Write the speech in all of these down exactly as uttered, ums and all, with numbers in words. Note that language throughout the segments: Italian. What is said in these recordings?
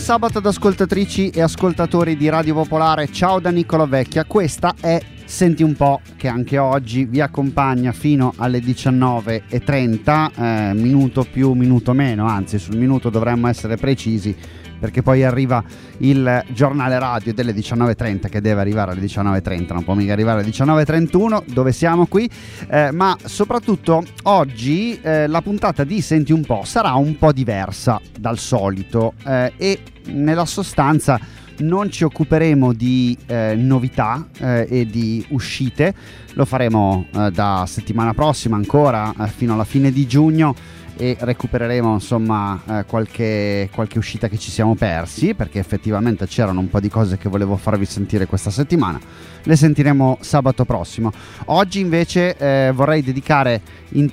sabato ad ascoltatrici e ascoltatori di Radio Popolare, ciao da Niccolo Vecchia, questa è Senti un po', che anche oggi vi accompagna fino alle diciannove e trenta, eh, minuto più, minuto meno, anzi sul minuto dovremmo essere precisi perché poi arriva il giornale radio delle diciannove e trenta che deve arrivare alle diciannove e trenta, non può mica arrivare alle diciannove e trentuno dove siamo qui, eh, ma soprattutto oggi eh, la puntata di Senti un po' sarà un po' diversa dal solito eh, e nella sostanza non ci occuperemo di eh, novità eh, e di uscite, lo faremo eh, da settimana prossima ancora eh, fino alla fine di giugno e recupereremo insomma eh, qualche, qualche uscita che ci siamo persi, perché effettivamente c'erano un po' di cose che volevo farvi sentire questa settimana, le sentiremo sabato prossimo. Oggi invece eh, vorrei dedicare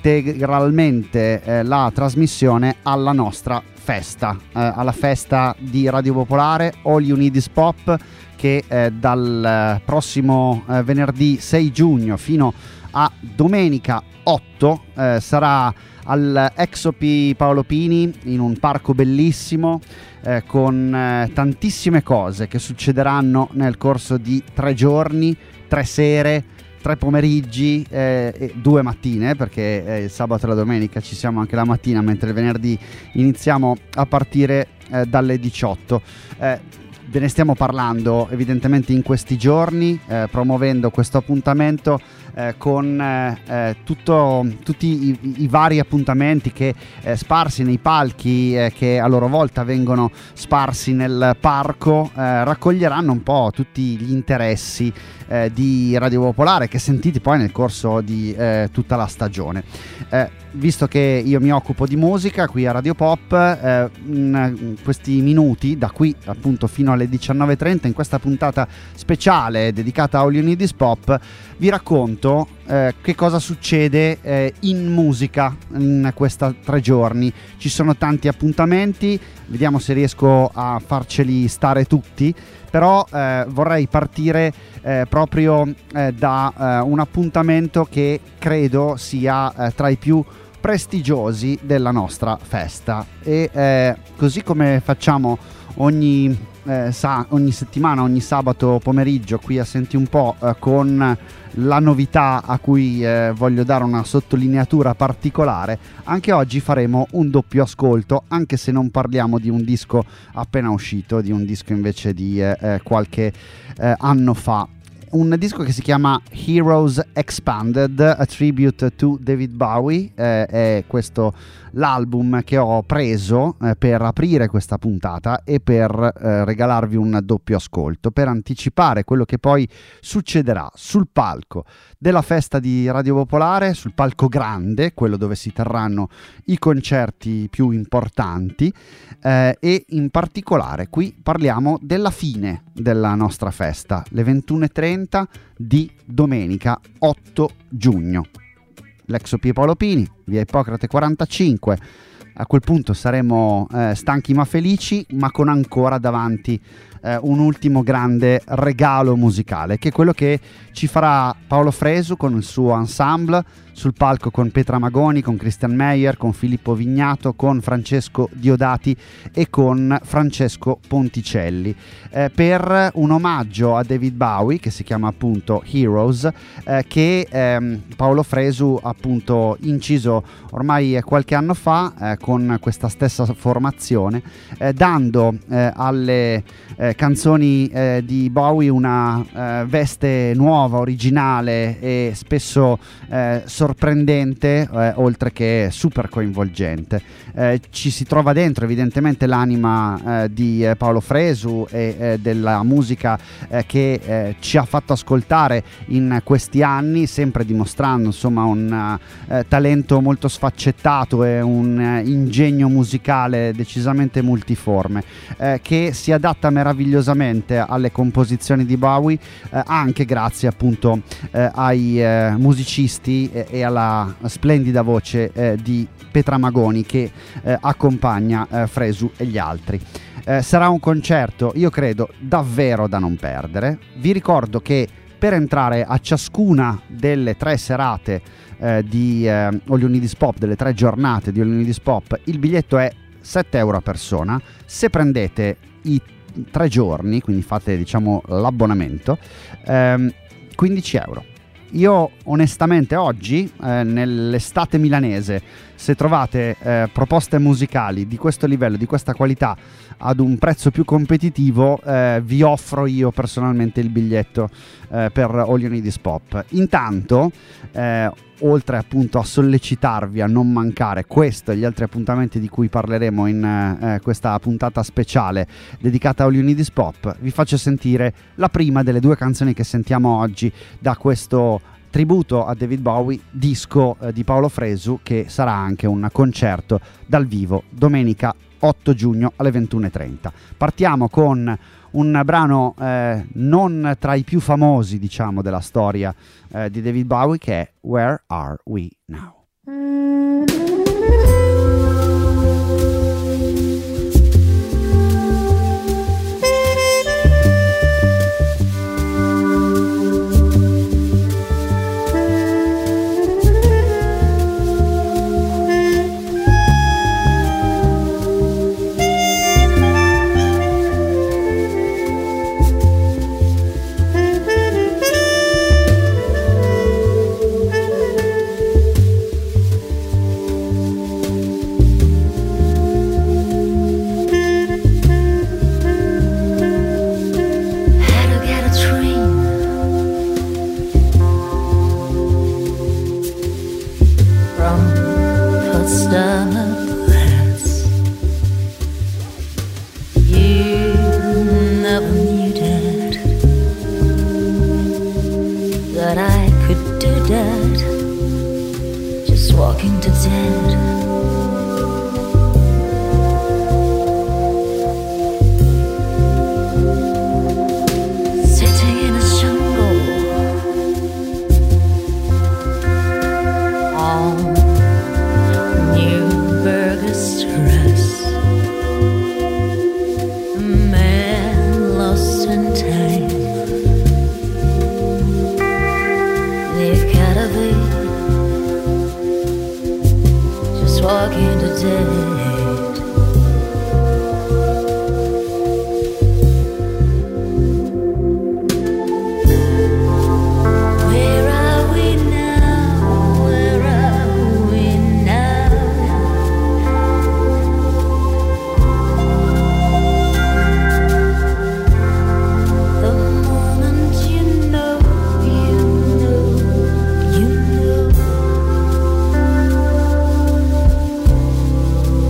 integralmente eh, la trasmissione alla nostra festa, eh, alla festa di Radio Popolare All You Need Is Pop, che eh, dal prossimo eh, venerdì sei giugno fino a domenica otto eh, sarà al Ex O P Paolo Pini, in un parco bellissimo eh, con eh, tantissime cose che succederanno nel corso di tre giorni, tre sere, tre pomeriggi eh, e due mattine, perché eh, il sabato e la domenica ci siamo anche la mattina, mentre il venerdì iniziamo a partire eh, dalle diciotto. Eh, ve ne stiamo parlando evidentemente in questi giorni, eh, promuovendo questo appuntamento eh, con eh, tutto, tutti i, i vari appuntamenti che eh, sparsi nei palchi eh, che a loro volta vengono sparsi nel parco eh, raccoglieranno un po' tutti gli interessi eh, di Radio Popolare che sentite poi nel corso di eh, tutta la stagione. Eh, visto che io mi occupo di musica qui a Radio Pop, eh, in questi minuti da qui appunto fino alle diciannove e trenta, in questa puntata speciale dedicata a All You Need Is Pop, vi racconto eh, che cosa succede eh, in musica in questi tre giorni. Ci sono tanti appuntamenti, vediamo se riesco a farceli stare tutti, però eh, vorrei partire eh, proprio eh, da eh, un appuntamento che credo sia eh, tra i più prestigiosi della nostra festa e eh, così come facciamo ogni, eh, sa- ogni settimana, ogni sabato pomeriggio qui a Senti un po' eh, con la novità a cui eh, voglio dare una sottolineatura particolare, anche oggi faremo un doppio ascolto, anche se non parliamo di un disco appena uscito, di un disco invece di eh, eh, qualche eh, anno fa. Un disco che si chiama Heroes Expanded, a tribute to David Bowie, eh, è questo l'album che ho preso eh, per aprire questa puntata e per eh, regalarvi un doppio ascolto, per anticipare quello che poi succederà sul palco della festa di Radio Popolare, sul palco grande, quello dove si terranno i concerti più importanti eh, e in particolare qui parliamo della fine della nostra festa, le ventuno e trenta di domenica otto giugno. L'ex O P Paolo Pini, via Ippocrate quarantacinque. A quel punto saremo eh, stanchi ma felici, ma con ancora davanti eh, un ultimo grande regalo musicale, che è quello che ci farà Paolo Fresu con il suo ensemble sul palco, con Petra Magoni, con Christian Meyer, con Filippo Vignato, con Francesco Diodati e con Francesco Ponticelli, eh, per un omaggio a David Bowie che si chiama appunto Heroes, eh, che ehm, Paolo Fresu ha appunto inciso ormai qualche anno fa eh, con questa stessa formazione, eh, dando eh, alle eh, canzoni eh, di Bowie una eh, veste nuova, originale e spesso eh, sorprendente, eh, oltre che super coinvolgente. Eh, ci si trova dentro evidentemente l'anima eh, di eh, Paolo Fresu e eh, della musica eh, che eh, ci ha fatto ascoltare in questi anni, sempre dimostrando insomma un eh, talento molto sfaccettato e un eh, ingegno musicale decisamente multiforme, eh, che si adatta meravigliosamente alle composizioni di Bowie, eh, anche grazie appunto eh, ai eh, musicisti e, e alla splendida voce eh, di Petra Magoni che eh, accompagna eh, Fresu e gli altri. Eh, sarà un concerto, io credo, davvero da non perdere. Vi ricordo che per entrare a ciascuna delle tre serate eh, di eh, All You Need Is Pop, delle tre giornate di All You Need Is Pop, il biglietto è sette euro a persona. Se prendete i tre giorni, quindi fate diciamo l'abbonamento, ehm, quindici euro. Io onestamente oggi, eh, nell'estate milanese, se trovate eh, proposte musicali di questo livello, di questa qualità, ad un prezzo più competitivo, eh, vi offro io personalmente il biglietto eh, per All You Need Is Pop. Intanto, eh, oltre appunto a sollecitarvi a non mancare questo e gli altri appuntamenti di cui parleremo in eh, questa puntata speciale dedicata a All You Need Is Pop, vi faccio sentire la prima delle due canzoni che sentiamo oggi da questo tributo a David Bowie, disco eh, di Paolo Fresu, che sarà anche un concerto dal vivo domenica otto giugno alle ventuno e trenta. Partiamo con un brano eh, non tra i più famosi, diciamo, della storia eh, di David Bowie, che è Where Are We Now? You know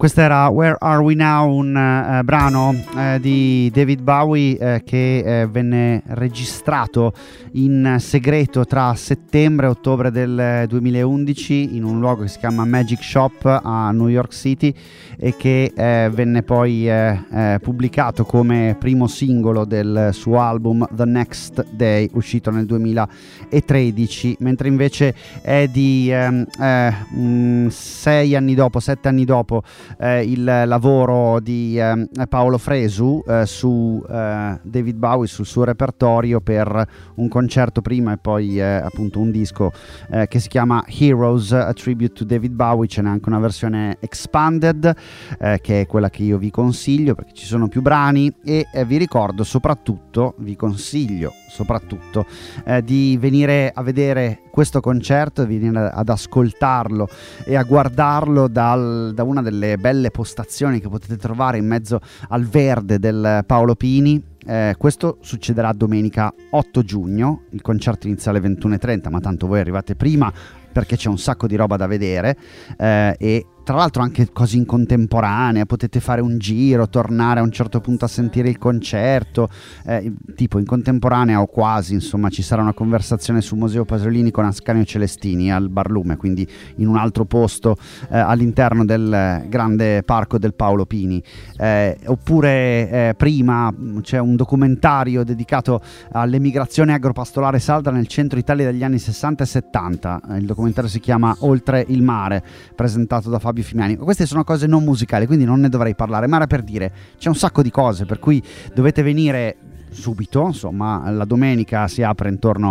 Questo era Where Are We Now, un uh, brano uh, di David Bowie uh, che uh, venne registrato in segreto tra settembre e ottobre del duemilaundici in un luogo che si chiama Magic Shop a New York City e che uh, venne poi uh, uh, pubblicato come primo singolo del suo album The Next Day, uscito nel duemilatredici, mentre invece è di um, uh, um, sei anni dopo, sette anni dopo Eh, il lavoro di eh, Paolo Fresu eh, su eh, David Bowie, sul suo repertorio, per un concerto prima e poi eh, appunto un disco eh, che si chiama Heroes, a tribute to David Bowie. Ce n'è anche una versione expanded eh, che è quella che io vi consiglio perché ci sono più brani e eh, vi ricordo soprattutto, vi consiglio soprattutto eh, di venire a vedere questo concerto, di venire ad ascoltarlo e a guardarlo dal, da una delle belle postazioni che potete trovare in mezzo al verde del Paolo Pini. Eh, questo succederà domenica otto giugno, il concerto inizia alle ventuno e trenta, ma tanto voi arrivate prima perché c'è un sacco di roba da vedere eh, e tra l'altro anche cose in contemporanea, potete fare un giro, tornare a un certo punto a sentire il concerto, eh, tipo in contemporanea o quasi, insomma ci sarà una conversazione su Museo Pasolini con Ascanio Celestini al Barlume, quindi in un altro posto eh, all'interno del grande parco del Paolo Pini, eh, oppure eh, prima c'è un documentario dedicato all'emigrazione agropastorale sarda nel centro Italia degli anni sessanta e settanta, il documentario si chiama Oltre il mare, presentato da Fabio Fimiani. Queste sono cose non musicali, quindi non ne dovrei parlare, ma era per dire c'è un sacco di cose per cui dovete venire subito, insomma la domenica si apre intorno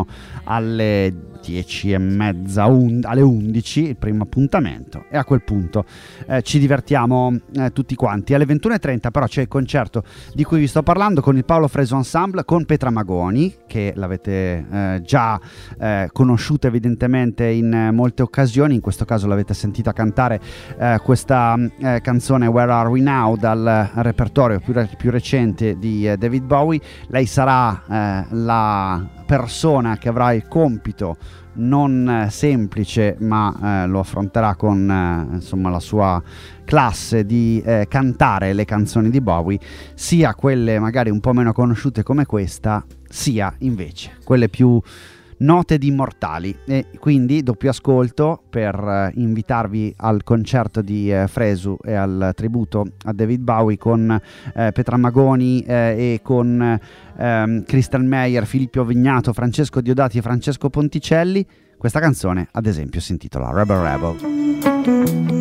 alle dieci e mezza, un, alle undici il primo appuntamento e a quel punto eh, ci divertiamo eh, tutti quanti. Alle ventuno e trenta però c'è il concerto di cui vi sto parlando con il Paolo Fresu Ensemble, con Petra Magoni, che l'avete eh, già eh, conosciuta evidentemente in eh, molte occasioni, in questo caso l'avete sentita cantare eh, questa eh, canzone Where Are We Now dal repertorio più, re- più recente di eh, David Bowie. Lei sarà eh, la persona che avrà il compito non eh, semplice, ma eh, lo affronterà con eh, insomma la sua classe di eh, cantare le canzoni di Bowie, sia quelle magari un po' meno conosciute come questa, sia invece quelle più note di immortali. E quindi doppio ascolto per eh, invitarvi al concerto di eh, Fresu e al tributo a David Bowie con eh, Petra Magoni eh, e con ehm, Crystal Meyer, Filippo Vignato, Francesco Diodati e Francesco Ponticelli. Questa canzone ad esempio si intitola Rebel Rebel.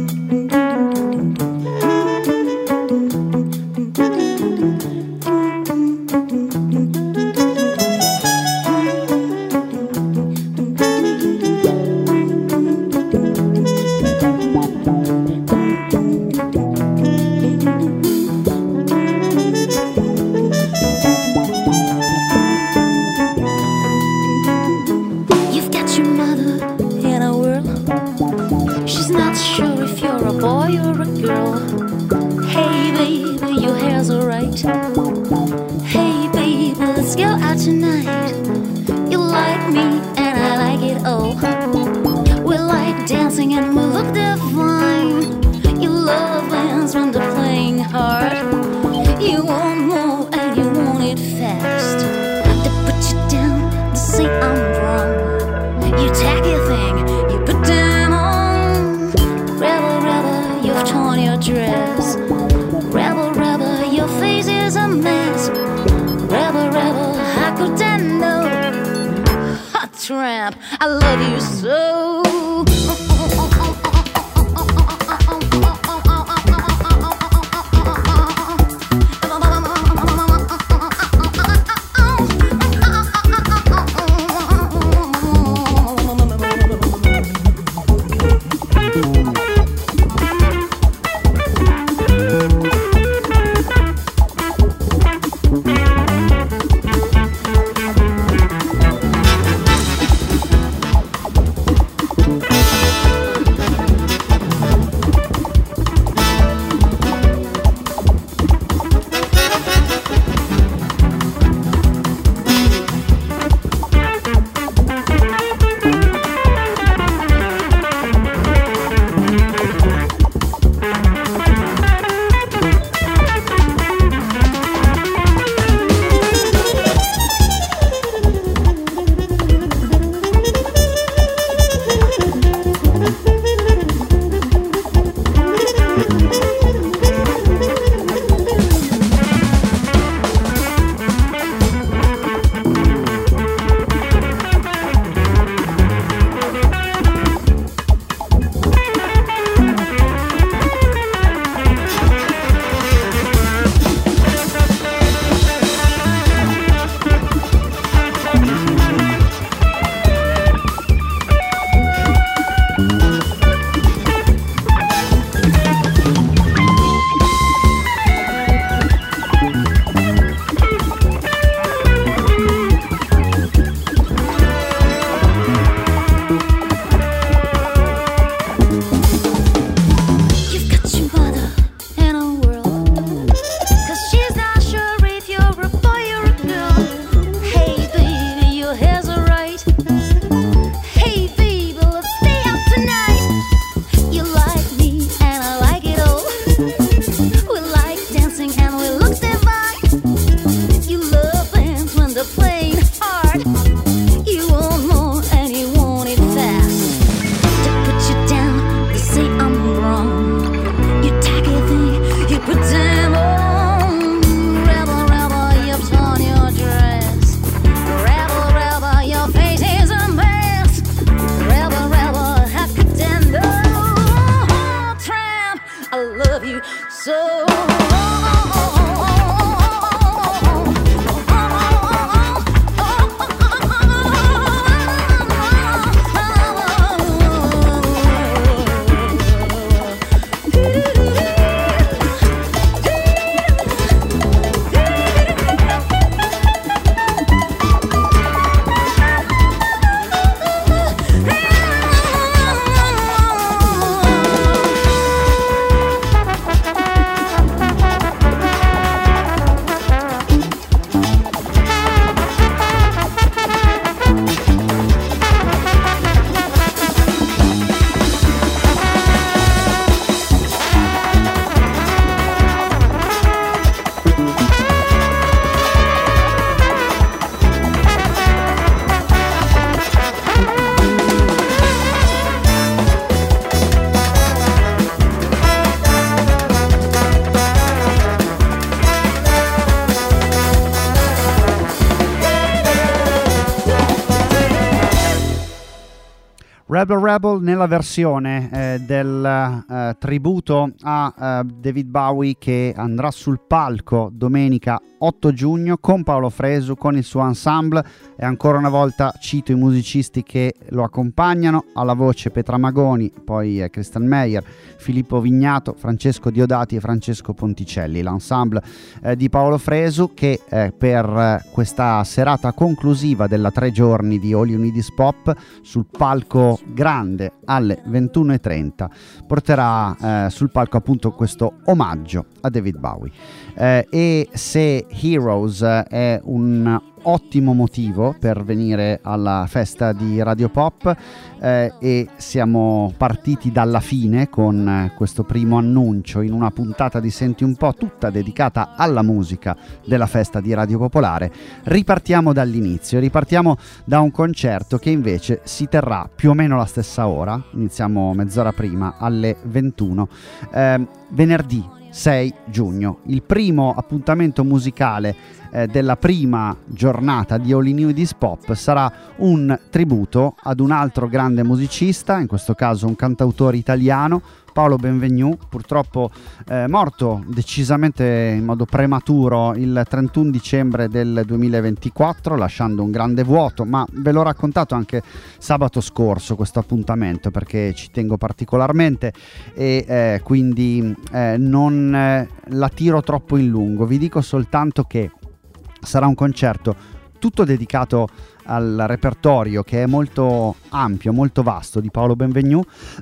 I love you so. Rebel Rebel nella versione eh, del eh, tributo a eh, David Bowie, che andrà sul palco domenica otto giugno con Paolo Fresu, con il suo ensemble, e ancora una volta cito i musicisti che lo accompagnano: alla voce Petra Magoni, poi eh, Christian Meyer, Filippo Vignato, Francesco Diodati e Francesco Ponticelli, l'ensemble eh, di Paolo Fresu, che eh, per eh, questa serata conclusiva della tre giorni di All You Need Is Pop sul palco grande alle ventuno e trenta porterà eh, sul palco appunto questo omaggio a David Bowie. Eh, e se Heroes è un ottimo motivo per venire alla festa di Radio Pop, eh, e siamo partiti dalla fine con eh, questo primo annuncio in una puntata di Senti un po' tutta dedicata alla musica della festa di Radio Popolare, ripartiamo dall'inizio, ripartiamo da un concerto che invece si terrà più o meno alla stessa ora, iniziamo mezz'ora prima, alle ventuno, eh, venerdì sei giugno, il primo appuntamento musicale eh, della prima giornata di All You Need Is Pop sarà un tributo ad un altro grande musicista, in questo caso un cantautore italiano, Paolo Benvenu, purtroppo eh, morto decisamente in modo prematuro il trentuno dicembre del duemilaventiquattro, lasciando un grande vuoto, ma ve l'ho raccontato anche sabato scorso questo appuntamento perché ci tengo particolarmente e eh, quindi eh, non eh, la tiro troppo in lungo. Vi dico soltanto che sarà un concerto tutto dedicato al repertorio, che è molto ampio, molto vasto, di Paolo Benvenu.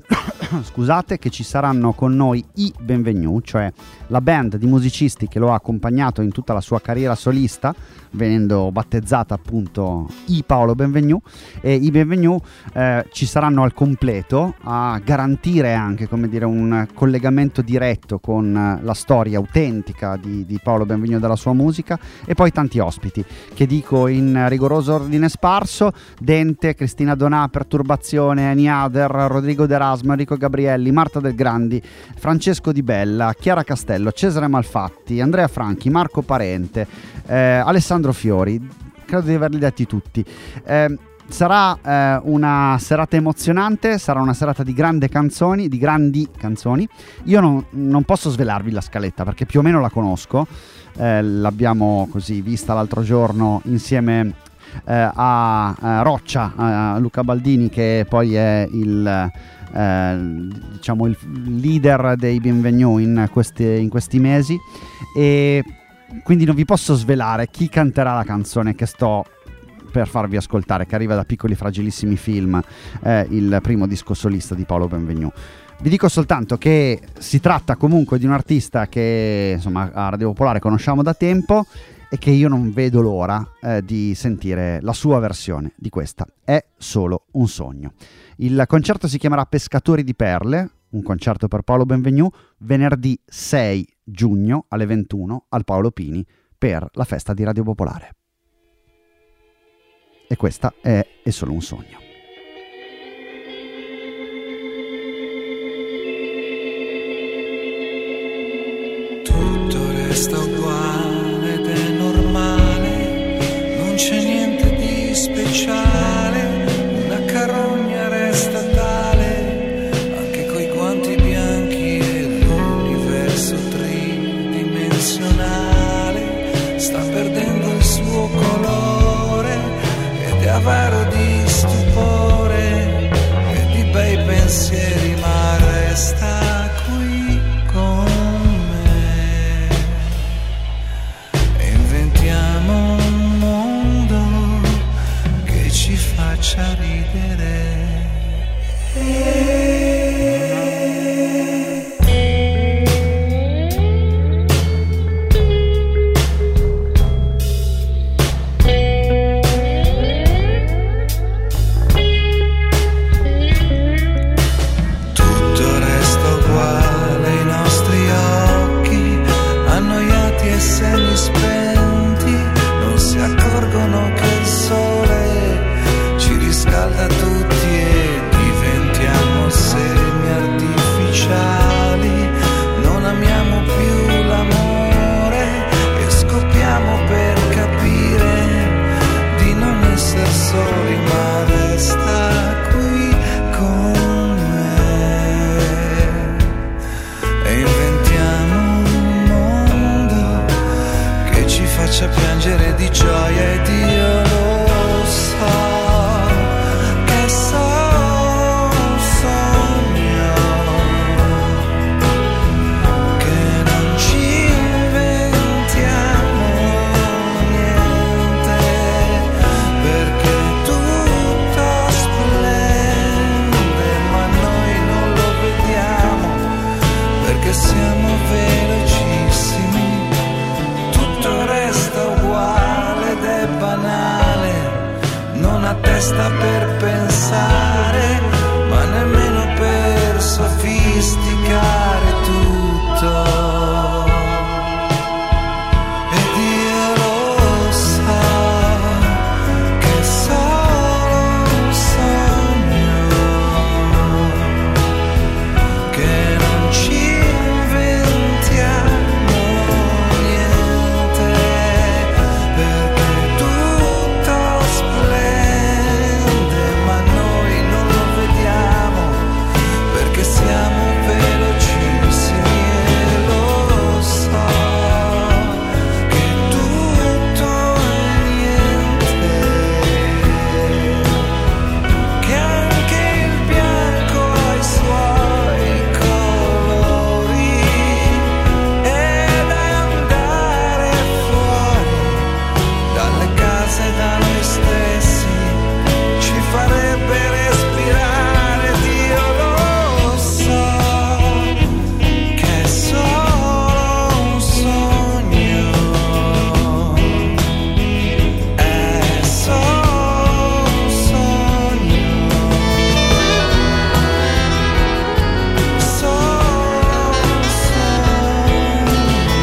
Scusate, che ci saranno con noi i Benvenu, cioè la band di musicisti che lo ha accompagnato in tutta la sua carriera solista, venendo battezzata appunto i Paolo Benvenu, e i Benvenu eh, ci saranno al completo a garantire anche, come dire, un collegamento diretto con la storia autentica di, di Paolo Benvenu e della sua musica, e poi tanti ospiti che dico in rigoroso ordine sparso: Dente, Cristina Donà, Perturbazione, Any Other, Rodrigo D'Erasmo, Enrico Gabrielli, Marta Del Grandi, Francesco Di Bella, Chiara Castello, Cesare Malfatti, Andrea Franchi, Marco Parente, eh, Alessandro Fiori, credo di averli detti tutti. Eh, sarà eh, una serata emozionante, sarà una serata di grandi canzoni, di grandi canzoni. Io non, non posso svelarvi la scaletta perché più o meno la conosco, eh, l'abbiamo così vista l'altro giorno insieme Eh, a, a Roccia, a Luca Baldini, che poi è il eh, diciamo il leader dei Benvenu in questi, in questi mesi, e quindi non vi posso svelare chi canterà la canzone che sto per farvi ascoltare, che arriva da Piccoli Fragilissimi Film, eh, il primo disco solista di Paolo Benvenu. Vi dico soltanto che si tratta comunque di un artista che insomma a Radio Popolare conosciamo da tempo e che io non vedo l'ora eh, di sentire la sua versione di questa È solo un sogno. Il concerto si chiamerà Pescatori di Perle, un concerto per Paolo Benvenu, venerdì sei giugno alle ventuno al Paolo Pini per la festa di Radio Popolare. E questa è È solo un sogno. Tutto resta uguale ed è normale, non c'è niente di speciale, una carogna resta tale, anche coi guanti bianchi e l'universo tridimensionale sta perdendo il suo colore ed è avaro di stupore e di bei pensieri, ma resta qui con me e inventiamo un mondo che ci faccia ridere. Soli, ma resta qui con faccia piangere di gioia ed io lo so che sono un sogno, che non ci inventiamo niente, perché tutto splende ma noi non lo vediamo, perché siamo velocissimi, tutto resta uguale ed è banale, non ha testa per pensare, ma nemmeno per sofisticare tutto. Ed io lo so che sono un sogno, che non ci inventiamo niente, perché tutto splende ma noi non lo vediamo, perché siamo velocissimi e lo so che tutto è niente, che anche il bianco ha i suoi colori ed andare fuori dalle case da noi stessi ci farebbe respirare. Dio lo so che è solo un sogno, è solo un sogno, solo un sogno.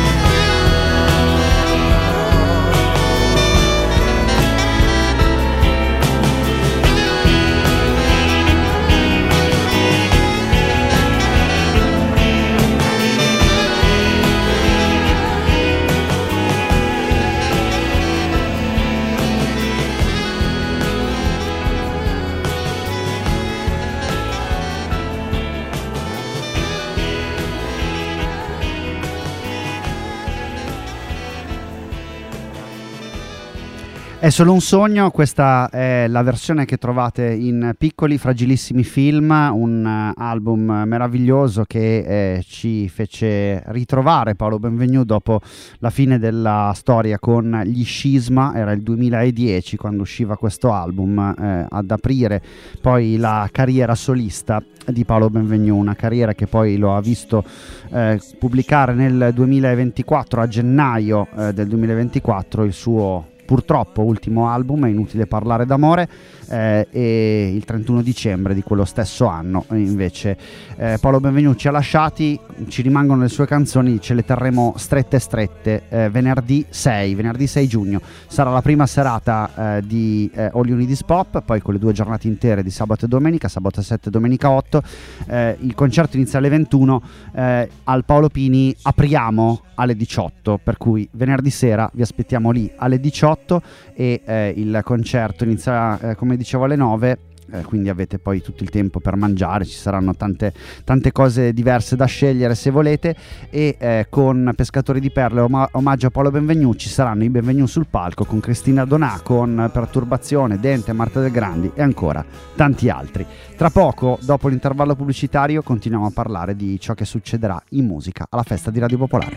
È solo un sogno, questa è la versione che trovate in Piccoli Fragilissimi Film, un uh, album meraviglioso che eh, ci fece ritrovare Paolo Benvenu dopo la fine della storia con gli Scisma. Era il duemiladieci quando usciva questo album, eh, ad aprire poi la carriera solista di Paolo Benvenu, una carriera che poi lo ha visto eh, pubblicare nel duemilaventiquattro, a gennaio eh, del duemilaventiquattro, il suo purtroppo ultimo album, È inutile parlare d'amore, eh, e il trentuno dicembre di quello stesso anno invece eh, Paolo Benvenu ci ha lasciati. Ci rimangono le sue canzoni, ce le terremo strette strette. eh, venerdì sei venerdì sei giugno sarà la prima serata eh, di eh, All You Need Is Pop, poi con le due giornate intere di sabato e domenica, sabato sette e domenica otto. Eh, il concerto inizia alle ventuno, eh, al Paolo Pini apriamo alle diciotto, per cui venerdì sera vi aspettiamo lì alle diciotto e eh, il concerto inizia eh, come dicevo alle nove. Eh, quindi avete poi tutto il tempo per mangiare, ci saranno tante, tante cose diverse da scegliere se volete, e eh, con Pescatori di Perle, om- omaggio a Paolo Benvenu, ci saranno i Benvenu sul palco con Cristina Donà, con Perturbazione, Dente, Marta Del Grandi e ancora tanti altri. Tra poco, dopo l'intervallo pubblicitario, continuiamo a parlare di ciò che succederà in musica alla festa di Radio Popolare.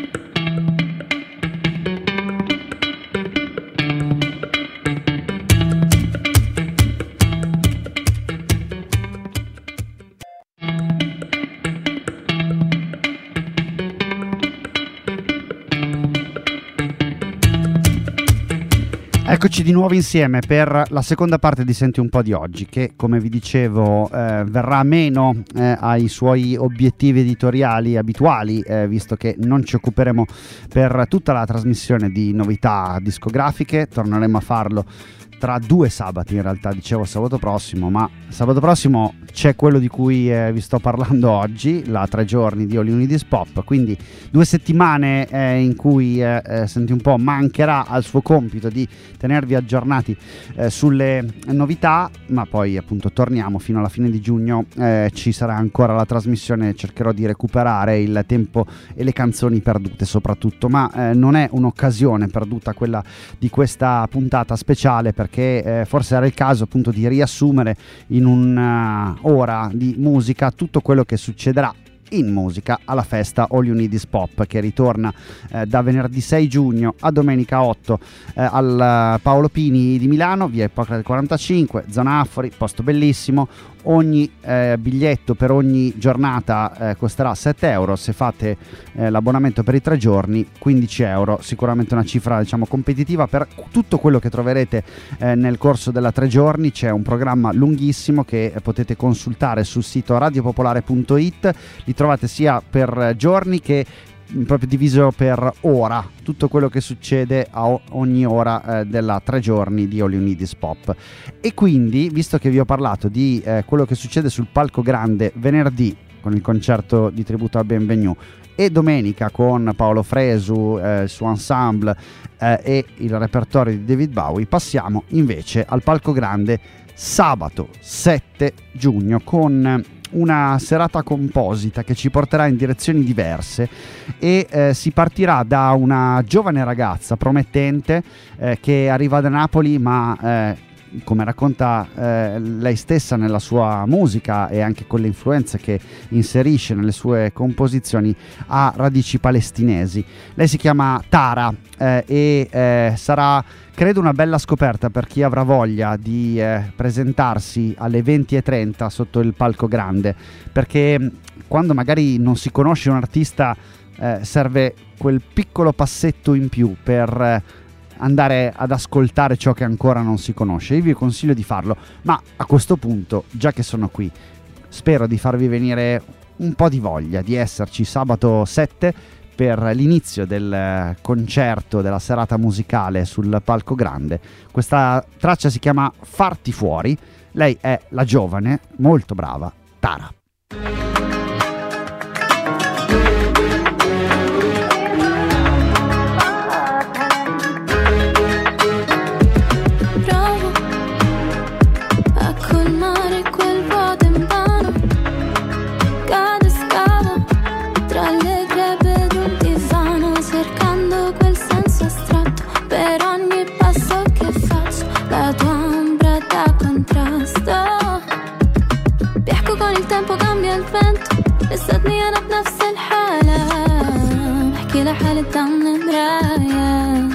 Eccoci di nuovo insieme per la seconda parte di Senti un po' di oggi, che come vi dicevo eh, verrà meno eh, ai suoi obiettivi editoriali abituali, eh, visto che non ci occuperemo per tutta la trasmissione di novità discografiche. Torneremo a farlo tra due sabati, in realtà dicevo sabato prossimo, ma sabato prossimo c'è quello di cui eh, vi sto parlando oggi, la tre giorni di All You Need Is Pop, quindi due settimane eh, in cui eh, eh, senti un po' mancherà al suo compito di tenervi aggiornati eh, sulle novità, ma poi appunto torniamo fino alla fine di giugno, eh, ci sarà ancora la trasmissione, cercherò di recuperare il tempo e le canzoni perdute soprattutto, ma eh, non è un'occasione perduta quella di questa puntata speciale, perché eh, forse era il caso appunto di riassumere in un'ora di musica tutto quello che succederà in musica alla festa All You Need Is Pop, che ritorna eh, da venerdì sei giugno a domenica otto eh, al Paolo Pini di Milano, via Ippocrate quarantacinque, zona Affori, posto bellissimo. Ogni eh, biglietto per ogni giornata eh, costerà sette euro, se fate eh, l'abbonamento per i tre giorni quindici euro, sicuramente una cifra diciamo competitiva per tutto quello che troverete eh, nel corso della tre giorni. C'è un programma lunghissimo che potete consultare sul sito radiopopolare punto it, li trovate sia per giorni che proprio diviso per ora, tutto quello che succede a ogni ora eh, della tre giorni di All You Need Is Pop. E quindi, visto che vi ho parlato di eh, quello che succede sul palco grande venerdì con il concerto di tributo a Benvenue e domenica con Paolo Fresu, eh, il suo ensemble eh, e il repertorio di David Bowie, passiamo invece al palco grande sabato sette giugno con una serata composita che ci porterà in direzioni diverse e eh, si partirà da una giovane ragazza promettente eh, che arriva da Napoli, ma eh, come racconta eh, lei stessa nella sua musica e anche con le influenze che inserisce nelle sue composizioni, ha radici palestinesi. Lei si chiama Tara eh, e eh, sarà, credo, una bella scoperta per chi avrà voglia di eh, presentarsi alle venti e trenta sotto il palco grande, perché quando magari non si conosce un artista eh, serve quel piccolo passetto in più per eh, andare ad ascoltare ciò che ancora non si conosce. Io vi consiglio di farlo, ma a questo punto, già che sono qui, spero di farvi venire un po' di voglia di esserci sabato sette per l'inizio del concerto, della serata musicale sul palco grande. Questa traccia si chiama Farti Fuori. Lei è la giovane, molto brava Tara. لساتني أنا بنفس الحالة بحكي لحالي قدام المراية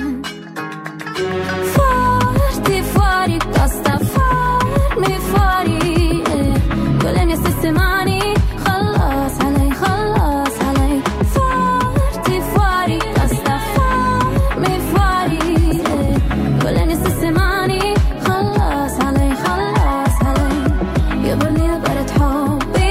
Farti fuori costa farmi fuori con le mie stesse mani خلاص علي خلاص علي Farti fuori costa farmi fuori con le mie stesse mani خلاص علي خلاص علي يبرني برد حبي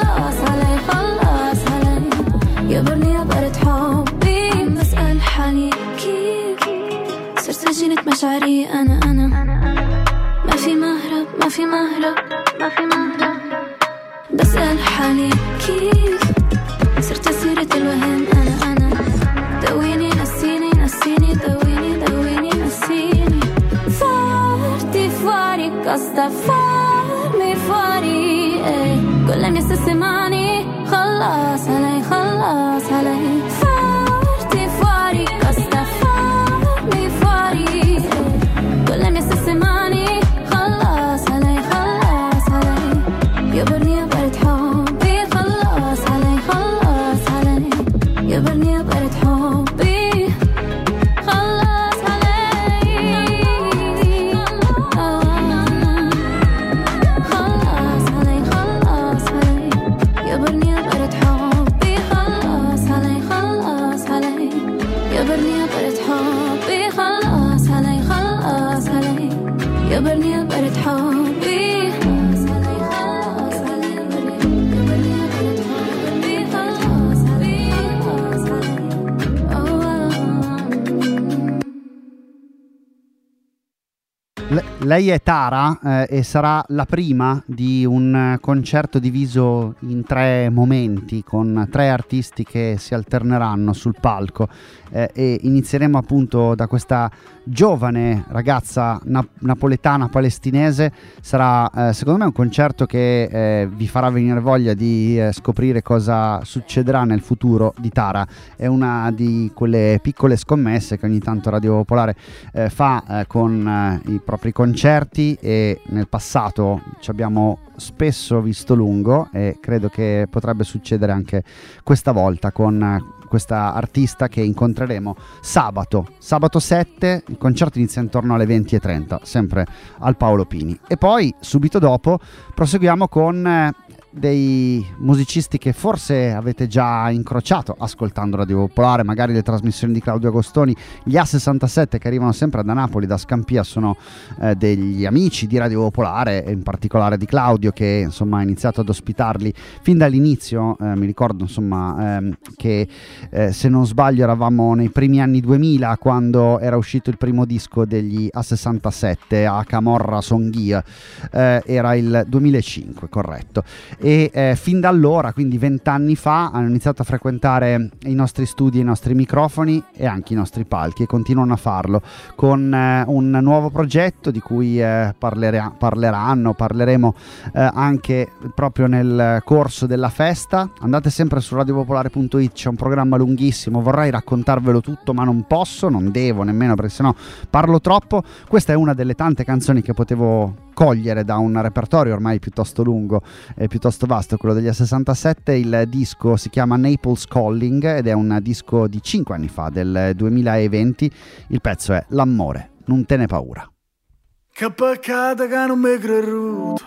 يبرني برد حبي بسأل حالي كيف صرت سجينة مشاعري أنا أنا ما في مهرب ما في مهرب ما في مهرب بسأل حالي كيف صرت سيرة الوهم أنا أنا دويني نسيني نسيني دويني دويني نسيني Farti fuori costa farmi fuori eh, con le mie stesse mani خلاص علي خلاص علي Farti fuori costa farmi fuori con le mie stesse mani خلاص علي خلاص علي يبرني برد حبي خلاص علي خلاص علي يبرني برد حبي خلاص علي خلاص علي خلاص علي يبرني برد حبي خلاص علي خلاص علي يبرني برد حبي خلاص علي خلاص علي يبرني برد حبي Le- lei è Tara eh, e sarà la prima di un concerto diviso in tre momenti con tre artisti che si alterneranno sul palco eh, e inizieremo appunto da questa giovane ragazza na- napoletana palestinese. Sarà eh, secondo me un concerto che eh, vi farà venire voglia di eh, scoprire cosa succederà nel futuro di Tara. È una di quelle piccole scommesse che ogni tanto Radio Popolare eh, fa eh, con eh, i propri concerti, e nel passato ci abbiamo spesso visto lungo e credo che potrebbe succedere anche questa volta con eh, questa artista che incontreremo sabato, sabato sette. Il concerto inizia intorno alle venti e trenta, sempre al Paolo Pini, e poi subito dopo proseguiamo con eh, dei musicisti che forse avete già incrociato ascoltando Radio Popolare, magari le trasmissioni di Claudio Agostoni. Gli A sessantasette, che arrivano sempre da Napoli, da Scampia, sono eh, degli amici di Radio Popolare e in particolare di Claudio, che insomma ha iniziato ad ospitarli fin dall'inizio. Eh, mi ricordo insomma ehm, che eh, se non sbaglio eravamo nei primi anni duemila, quando era uscito il primo disco degli A sessantasette, a Camorra Songhia, eh, era il duemilacinque, corretto. E eh, fin da allora, quindi vent'anni fa, hanno iniziato a frequentare i nostri studi, i nostri microfoni e anche i nostri palchi, e continuano a farlo con eh, un nuovo progetto di cui eh, parlere- parleranno, parleremo eh, anche proprio nel corso della festa. Andate sempre su radiopopolare punto it, c'è un programma lunghissimo, vorrei raccontarvelo tutto ma non posso, non devo nemmeno, perché sennò parlo troppo. Questa è una delle tante canzoni che potevo cogliere da un repertorio ormai piuttosto lungo e piuttosto vasto, quello degli A sessantasette. Il disco si chiama Naples Calling ed è un disco di cinque anni fa, del duemilaventi. Il pezzo è L'amore, non te ne paura. Che peccato che non mi creduto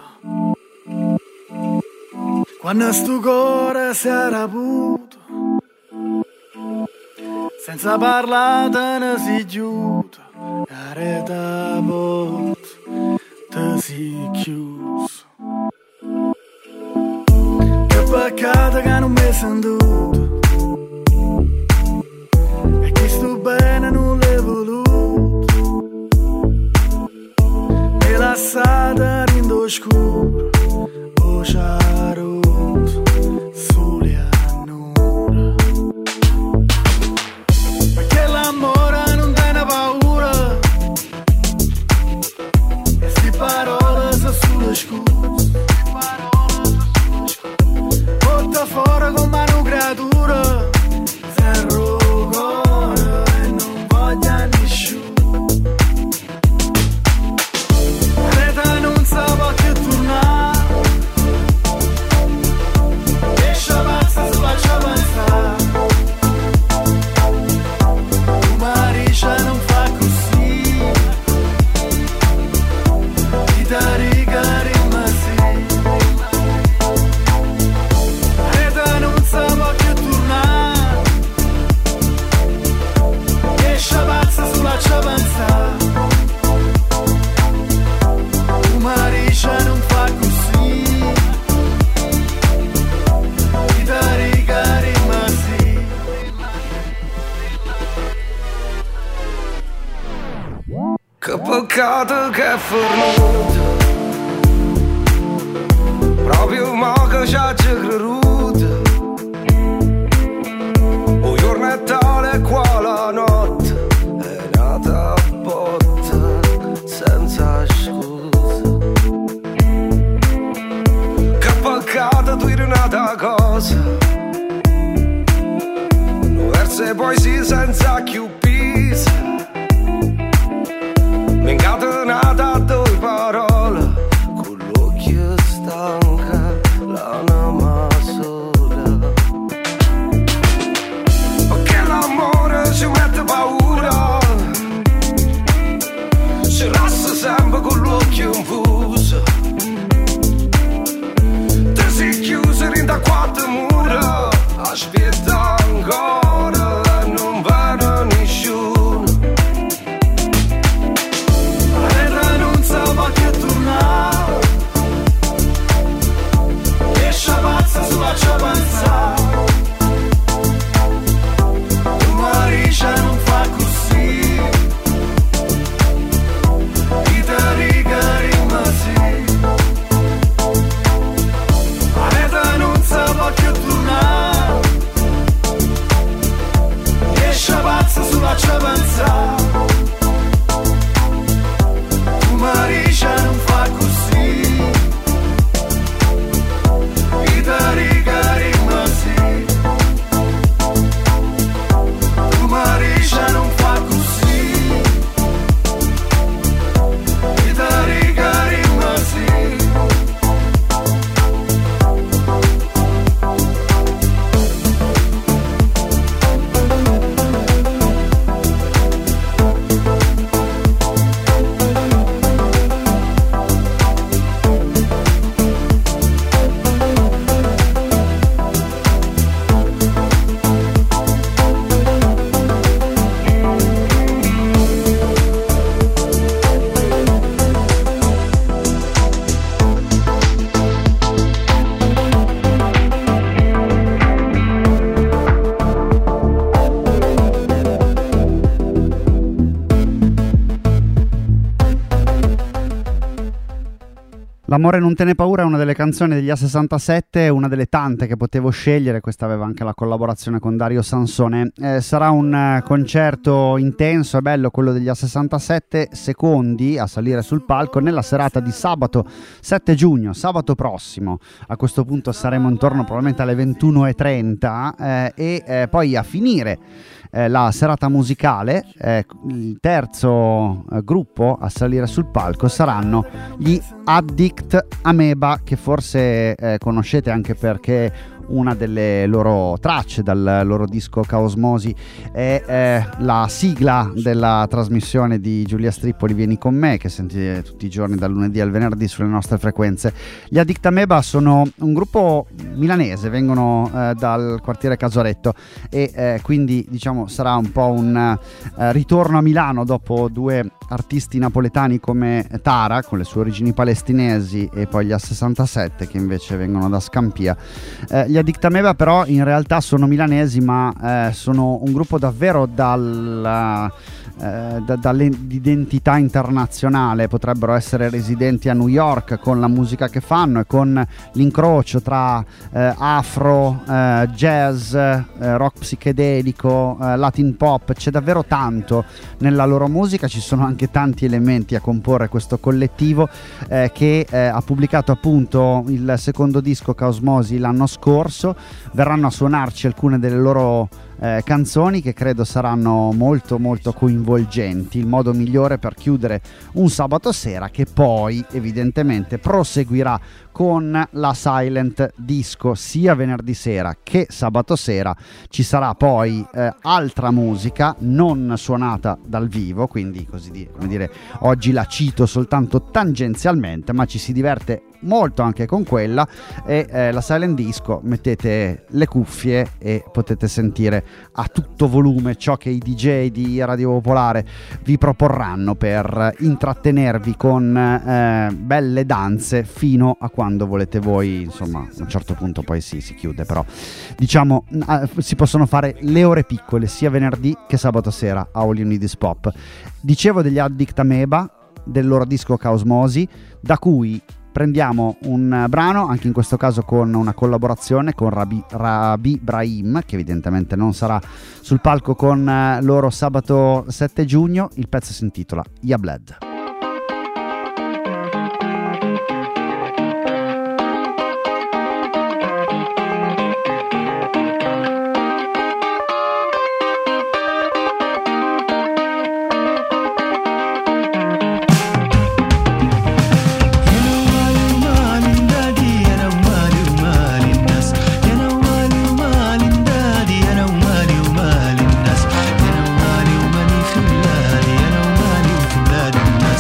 quando sto cuore si era avuto, senza parlare te ne si giuto, la rete volta te si chiuso. Che peccato che non mi sentito e che sto bene non l'hai voluto, mi lasciate in oscuro, voce rotta, sole a nora, perché l'amore non te ne paura e sti parole sono sulle scuse, porta fuori come una creatura, zero cuore e non voglio nessuno, rete non sa più tornare, esce pazza sulla ci pensare, tu Marisha non fa così, ti da rigare ma sì, rete non sa più tornare, esce pazza sulla ci pensare, tu Marisha non fa così, ti da rigare ma sì. Che peccato che è fornuto, proprio mo che ci ha creduto, un giorno è tale qua la notte, è nata a botte, senza scusa. Che peccato tu eri nata cosa, un verso e poi si senza più pisa, m'incatenata a due parole, con l'occhio stanca, l'anima sola, perché l'amore ci mette faccio pensare. Tu Mariscia non fa così, i tari carino sì. Tu Mariscia non fa così, i tari carino sì. L'amore non te ne paura è una delle canzoni degli A sessantasette, una delle tante che potevo scegliere. Questa aveva anche la collaborazione con Dario Sansone. Eh, sarà un uh, concerto intenso e bello quello degli A sessantasette, secondi a salire sul palco nella serata di sabato sette giugno, sabato prossimo. A questo punto saremo intorno probabilmente alle ventuno e trenta eh, e eh, poi a finire eh, la serata musicale, eh, il terzo eh, gruppo a salire sul palco saranno gli Addict Ameba, che forse eh, conoscete anche perché una delle loro tracce dal loro disco Caosmosi è eh, la sigla della trasmissione di Giulia Strippoli Vieni con me, che sentite tutti i giorni dal lunedì al venerdì sulle nostre frequenze. Gli Addict Ameba sono un gruppo milanese, vengono eh, dal quartiere Casoretto e eh, quindi diciamo sarà un po' un eh, ritorno a Milano dopo due artisti napoletani come Tara con le sue origini palestinesi e poi gli A sessantasette che invece vengono da Scampia. Eh, gli Addict Ameba però in realtà sono milanesi, ma eh, sono un gruppo davvero dal, eh, da, dall'identità internazionale. Potrebbero essere residenti a New York con la musica che fanno e con l'incrocio tra eh, afro, eh, jazz, eh, rock psichedelico, eh, latin pop. C'è davvero tanto nella loro musica, ci sono anche tanti elementi a comporre questo collettivo eh, che eh, ha pubblicato appunto il secondo disco Caosmosi l'anno scorso. Verranno a suonarci alcune delle loro eh, canzoni che credo saranno molto molto coinvolgenti, il modo migliore per chiudere un sabato sera che poi evidentemente proseguirà con la Silent Disco sia venerdì sera che sabato sera. Ci sarà poi eh, altra musica non suonata dal vivo, quindi così di, come dire, oggi la cito soltanto tangenzialmente, ma ci si diverte molto anche con quella. E eh, la Silent Disco, mettete le cuffie e potete sentire a tutto volume ciò che i D J di Radio Popolare vi proporranno per intrattenervi con eh, belle danze fino a quando volete voi. Insomma, a un certo punto poi sì, si chiude, però diciamo eh, si possono fare le ore piccole sia venerdì che sabato sera a All You Need Is Pop. Dicevo degli Addict Ameba, del loro disco Caosmosi, da cui prendiamo un brano, anche in questo caso con una collaborazione con Rabi, Rabi Brahim, che evidentemente non sarà sul palco con loro sabato sette giugno. Il pezzo si intitola Ya Bled. Blood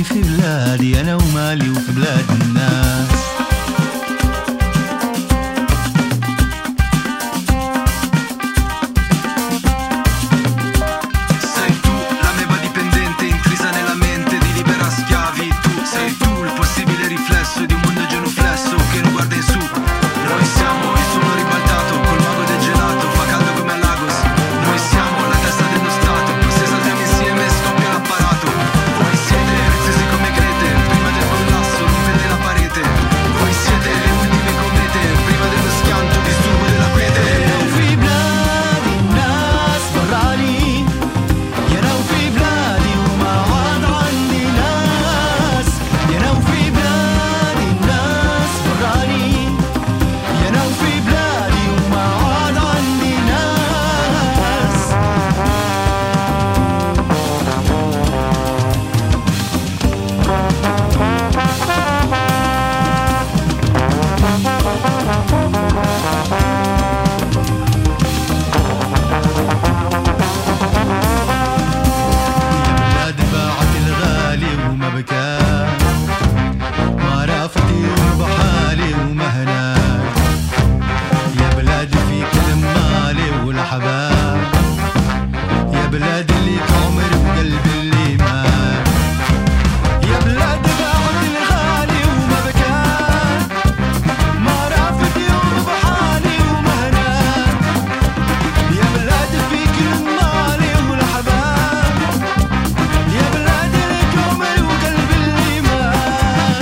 بالي في بلادي أنا ومالي وفي بلاد الناس. Sei tu la meva dipendente intrisa nella mente di libera schiavi. Tu sei tu il possibile riflesso di un mondo genuflesso che non guarda in su. Noi siamo il suono ribaltato col mago del gelato, fa caldo come a Lagos. Noi siamo la testa dello Stato, se saltiamo insieme scoppia l'apparato. Voi siete rezzesi come Crete, prima del collasso rompete la parete. Voi siete le ultime comete, prima dello schianto disturbo della quiete. في بلادي الناس براني يا لو في بلادي وما عاد عندي ناس. يا لو في بلادي الناس براني يا لو في بلادي وما عاد عندي ناس. يا بلاد باعت الغالي وما بكى ما رافتي وبحالي وما هناك. يا بلادي في كل مالي والحباب. يا بلادي ليك عمري وقلبي اللي مات. يا بلاد باعت الغالي وما بكى ما رافتي وبحالي وما هناك. يا بلادي في كل مالي والحباب. يا بلادي ليك عمري وقلبي اللي مات.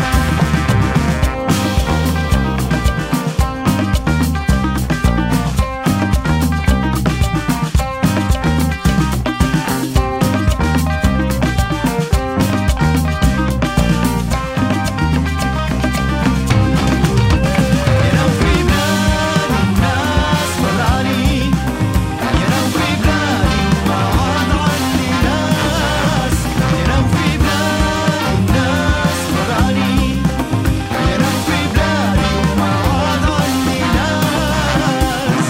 يا لو في بلادي الناس براني يا لو في بلادي وما عاد عندي ناس. يا لو في بلادي الناس براني يا لو في بلادي وما عاد عندي ناس.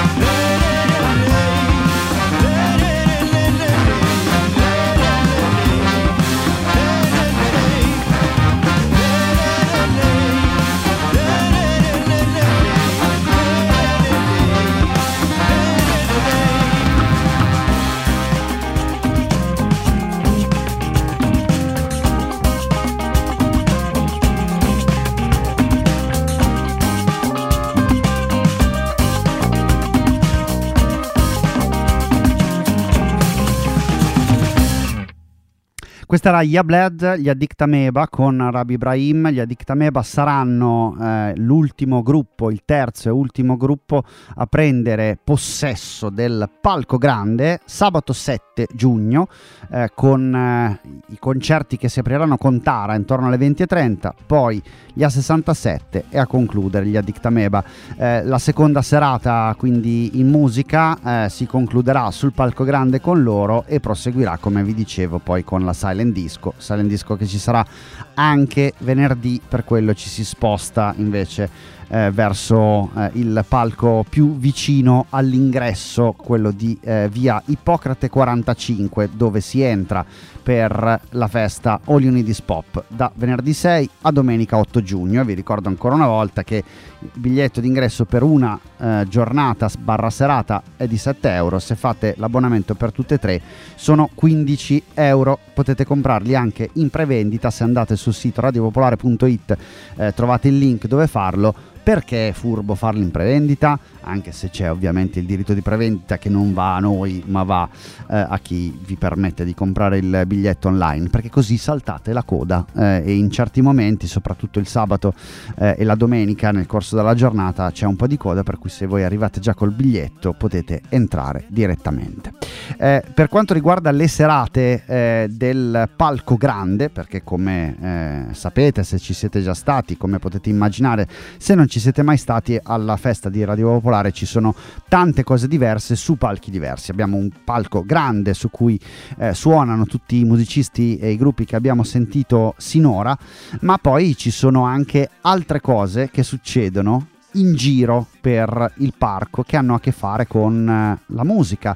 Questa era Yabled, gli Addict Ameba con Rabbi Ibrahim. Gli Addict Ameba saranno eh, l'ultimo gruppo, il terzo e ultimo gruppo a prendere possesso del palco grande sabato sette giugno eh, con eh, i concerti che si apriranno con Tara intorno alle venti e trenta, poi gli A sessantasette e a concludere gli Addict Ameba. Eh, la seconda serata quindi in musica eh, si concluderà sul palco grande con loro e proseguirà, come vi dicevo, poi con la Silent Disco, Silent Disco che ci sarà anche venerdì, per quello ci si sposta invece eh, verso eh, il palco più vicino all'ingresso, quello di eh, via Ippocrate quarantacinque, dove si entra per la festa All You Need Is Pop da venerdì sei a domenica otto giugno. Vi ricordo ancora una volta che il biglietto d'ingresso per una eh, giornata barra serata è di sette euro, se fate l'abbonamento per tutte e tre sono quindici euro. Potete comprarli anche in prevendita, se andate sul sito radiopopolare punto it eh, trovate il link dove farlo. Perché è furbo farli in prevendita? Anche se c'è ovviamente il diritto di prevendita che non va a noi ma va eh, a chi vi permette di comprare il biglietto online, perché così saltate la coda eh, e in certi momenti, soprattutto il sabato eh, e la domenica nel corso della giornata, c'è un po' di coda, per cui se voi arrivate già col biglietto potete entrare direttamente. Eh, per quanto riguarda le serate eh, del palco grande, perché come eh, sapete, se ci siete già stati, come potete immaginare, se non ci siete mai stati alla festa di Radio Popolare, ci sono tante cose diverse su palchi diversi. Abbiamo un palco grande su cui eh, suonano tutti i musicisti e i gruppi che abbiamo sentito sinora, ma poi ci sono anche altre cose che succedono in giro per il parco che hanno a che fare con eh, la musica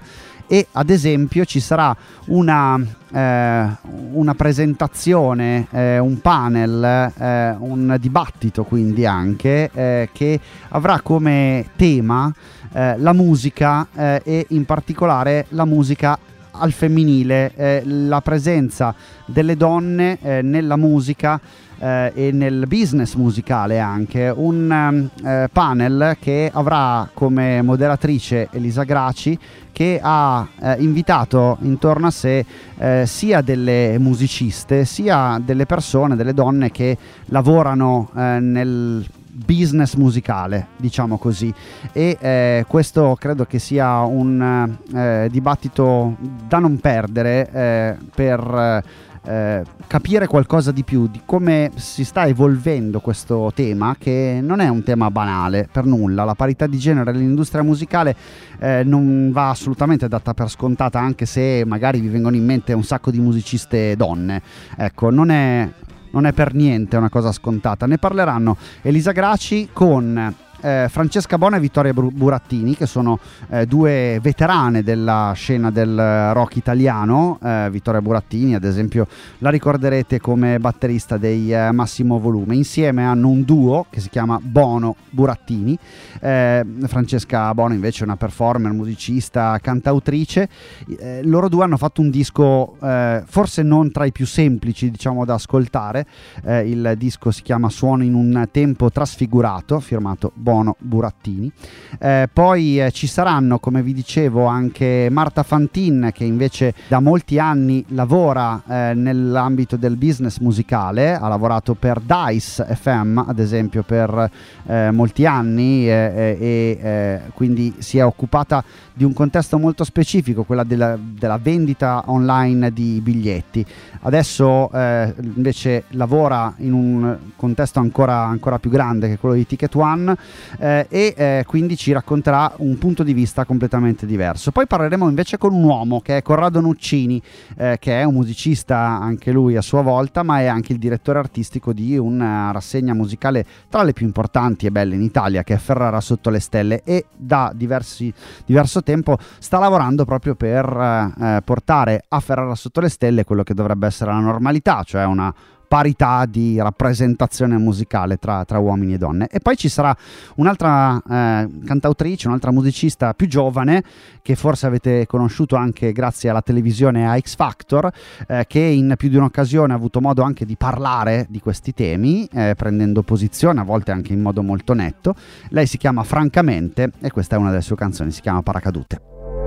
e ad esempio ci sarà una, eh, una presentazione, eh, un panel, eh, un dibattito quindi anche eh, che avrà come tema eh, la musica eh, e in particolare la musica al femminile, eh, la presenza delle donne eh, nella musica eh, e nel business musicale anche. Un eh, panel che avrà come moderatrice Elisa Graci, che ha eh, invitato intorno a sé eh, sia delle musiciste sia delle persone, delle donne che lavorano eh, nel business musicale, diciamo così, e eh, questo credo che sia un eh, dibattito da non perdere eh, per eh, capire qualcosa di più di come si sta evolvendo questo tema, che non è un tema banale per nulla. La parità di genere nell'industria musicale eh, non va assolutamente data per scontata, anche se magari vi vengono in mente un sacco di musiciste donne. Ecco, non è Non è per niente una cosa scontata. Ne parleranno Elisa Graci con eh, Francesca Bona e Vittoria Burattini, che sono eh, due veterane della scena del rock italiano. eh, Vittoria Burattini ad esempio la ricorderete come batterista dei eh, Massimo Volume. Insieme hanno un duo che si chiama Bono Burattini. eh, Francesca Bona invece è una performer, musicista, cantautrice. eh, loro due hanno fatto un disco eh, forse non tra i più semplici, diciamo, da ascoltare. eh, il disco si chiama Suono in un tempo trasfigurato, firmato Bono Burattini. Eh, poi eh, ci saranno, come vi dicevo, anche Marta Fantin, che invece da molti anni lavora eh, nell'ambito del business musicale. Ha lavorato per Dice F M ad esempio per eh, molti anni eh, e eh, quindi si è occupata di un contesto molto specifico, quella della, della vendita online di biglietti. Adesso eh, invece lavora in un contesto ancora, ancora più grande, che è quello di Ticket One, eh, e eh, quindi ci racconterà un punto di vista completamente diverso. Poi parleremo invece con un uomo, che è Corrado Nuccini, eh, che è un musicista anche lui a sua volta, ma è anche il direttore artistico di una rassegna musicale tra le più importanti e belle in Italia, che è Ferrara Sotto le Stelle, e da diversi, diverso tempo sta lavorando proprio per eh, portare a Ferrara Sotto le Stelle quello che dovrebbe essere la normalità, cioè una parità di rappresentazione musicale tra, tra uomini e donne. E poi ci sarà un'altra eh, cantautrice, un'altra musicista più giovane, che forse avete conosciuto anche grazie alla televisione, a X Factor, eh, che in più di un'occasione ha avuto modo anche di parlare di questi temi, eh, prendendo posizione, a volte anche in modo molto netto. Lei si chiama Francamente e questa è una delle sue canzoni, si chiama Paracadute.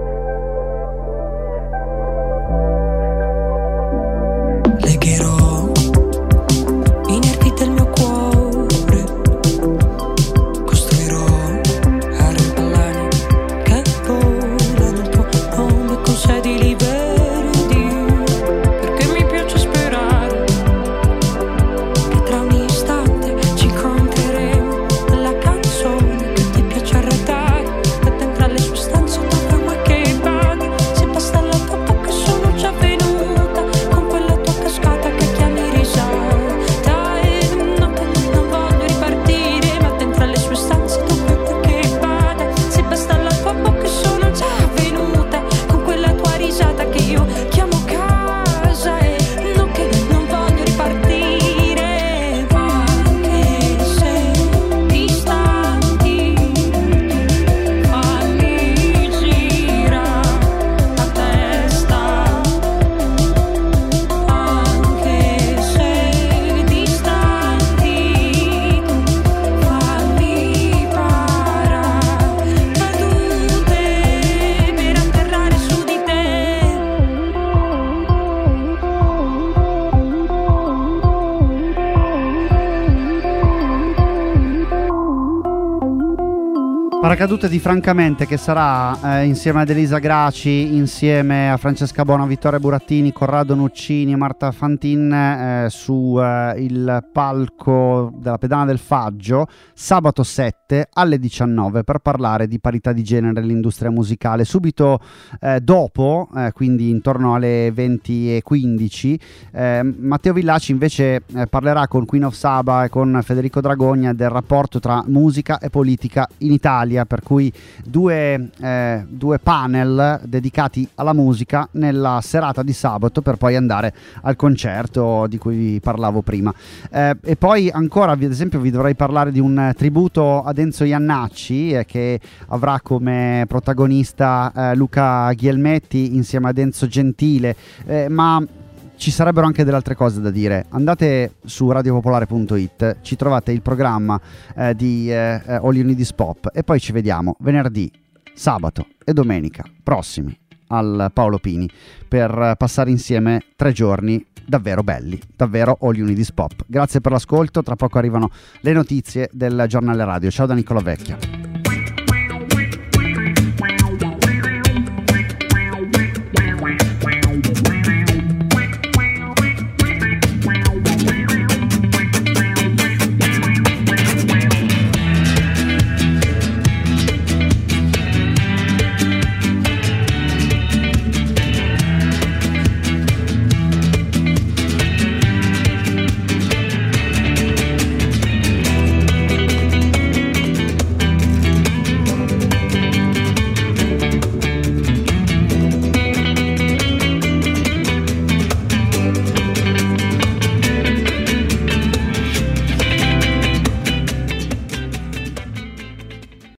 Legherò inerti del mio cuore, costruirò aeroplani che volano il tuo nome con sedili verdi, perché mi piace sperare che tra un istante ci incontreremo nella canzone che ti piace arredare, e dentro alle sue stanze dove vuoi che vada, se basta la tua bocca sono già venuta, con quella tua cascata che chiami risata. E non, non voglio ripartire, ma dentro alle sue stanze dove vuoi che vada, se basta la tua bocca sono già venuta, con quella tua risata che io chiamo casa. E no, che non voglio ripartire, anche se distanti, fammi gira la testa, anche se distanti, fammi paracadute per atterrare su di te. Paracadute di Francamente, che sarà eh, insieme ad Elisa Graci, insieme a Francesca Bona, Vittoria Burattini, Corrado Nuccini e Marta Fantin eh, su eh, il palco della Pedana del Faggio sabato sette alle diciannove per parlare di parità di genere nell'industria musicale. Subito eh, dopo, eh, quindi intorno alle venti e quindici, eh, Matteo Villaci invece eh, parlerà con Queen of Saba e con Federico Dragogna del rapporto tra musica e politica in Italia. per cui due, eh, due panel dedicati alla musica nella serata di sabato, per poi andare al concerto di cui vi parlavo prima. Eh, e poi ancora, ad esempio, vi dovrei parlare di un tributo ad Enzo Iannacci, eh, che avrà come protagonista eh, Luca Ghielmetti insieme ad Enzo Gentile, eh, ma ci sarebbero anche delle altre cose da dire. Andate su radiopopolare punto it, ci trovate il programma eh, di eh, All You Need Is Pop, e poi ci vediamo venerdì, sabato e domenica prossimi al Paolo Pini per passare insieme tre giorni davvero belli, davvero All You Need Is Pop. Grazie per l'ascolto, tra poco arrivano le notizie del giornale radio. Ciao da Nicola Vecchia.